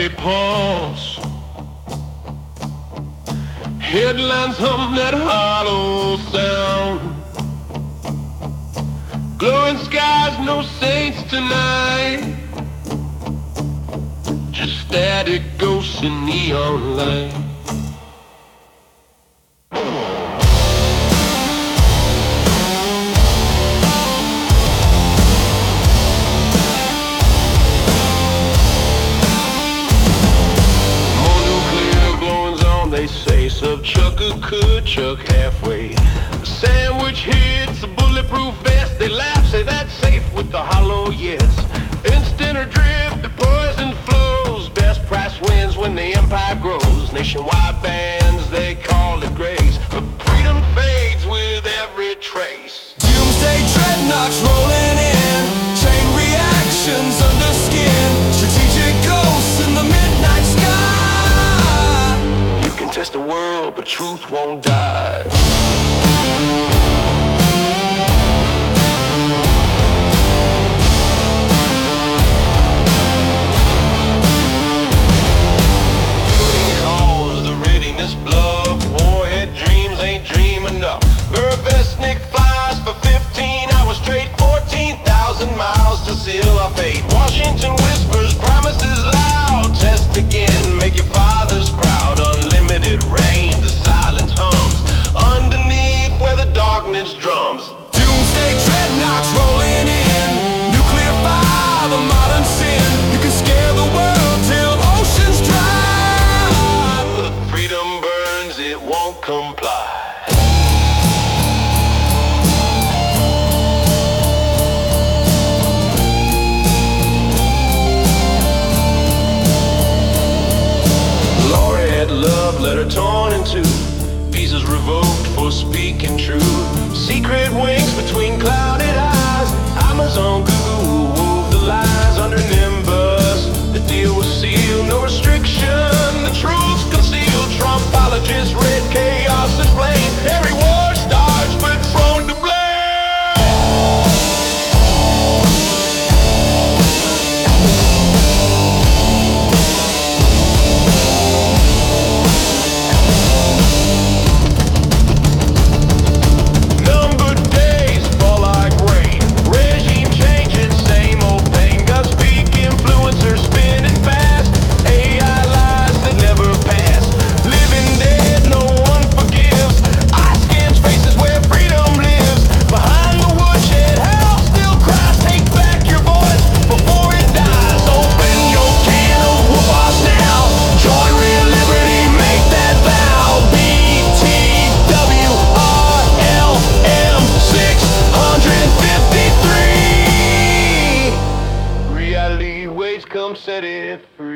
steady pulse. Headlines hum that hollow sound. Glowing skies, no saints tonight. Just static ghosts in neon light. They say sub chucker could chuck halfway. A sandwich hits a bulletproof vest. They laugh, say that's safe with the hollow yes. Instant or drift, the poison flows. Best price wins when the empire grows. Nationwide bands, they call it grace. But freedom fades with every trace. Doomsday dreadnoughts rolling in. Chain reactions under skin. Strategic ghosts in the midnight sky. Test the world, but truth won't die. Cause the readiness bluff. Warhead dreams ain't dream enough. Burvestnik flies for 15 hours straight. 14,000 miles to seal our fate. Washington whispers, promises loud. Test again, make your fathers proud. Unlimited rain, the silence hums underneath where the darkness drums. Doomsday dreadnoughts rolling in. Nuclear fire, the modern sin. You can scare the world till oceans dry. Freedom burns, it won't comply. Love letter torn in two. Visas revoked for speaking truth. Secret wings between clouded eyes. Amazon, Google wove the lies under Nimbus. The deal was sealed, no restriction. The truth's concealed. Trumpologists read chaos and blame. Every war starts but prone to blame. Come set it free.